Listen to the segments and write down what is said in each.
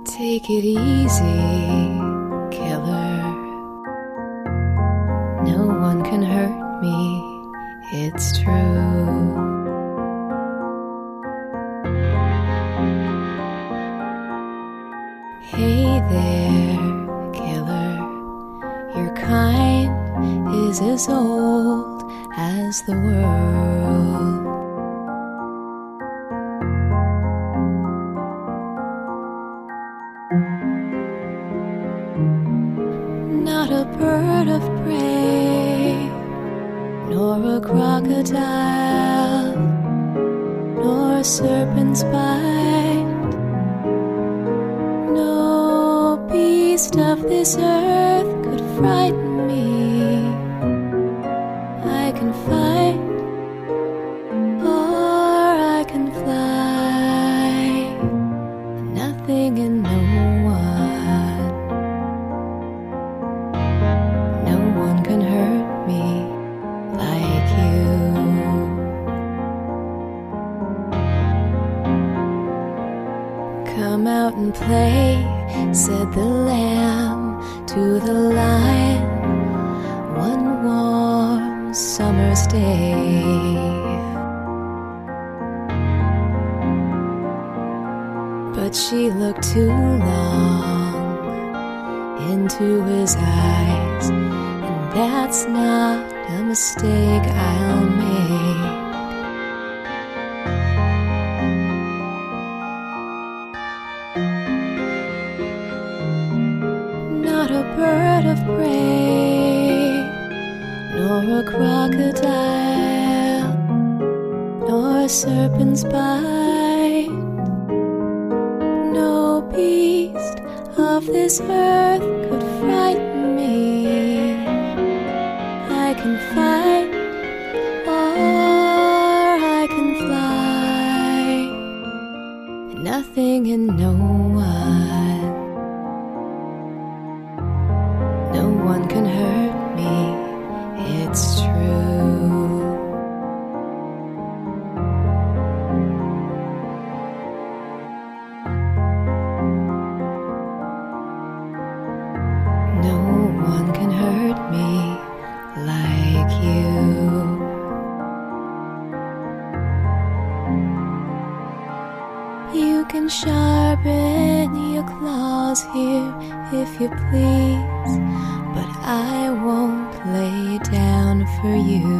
Take it easy, killer. No one can hurt me, it's true. Hey there, killer. Your kind is as old as the world. Not a bird of prey, nor a crocodile, nor a serpent's bite. No beast of this earth could frighten me. I can fight, or I can fly. Nothing and no one. No one can hurt me like you. Come out and play, said the lamb to the lion, one warm summer's day. But she looked too long into his eyes, and that's not a mistake I'll make. Not a bird of prey, nor a crocodile, nor a serpent's bite. No beast of this earth could frighten me. I can fight, or I can fly. Nothing and no one. No one can hurt me, it's true. No one can hurt me like you. You can sharpen your claws here if you please, but I won't lay down for you.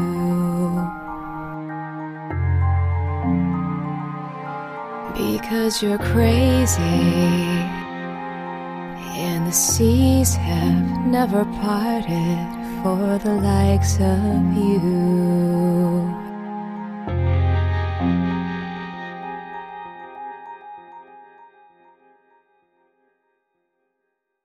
Because you're crazy, and the seas have never parted for the likes of you.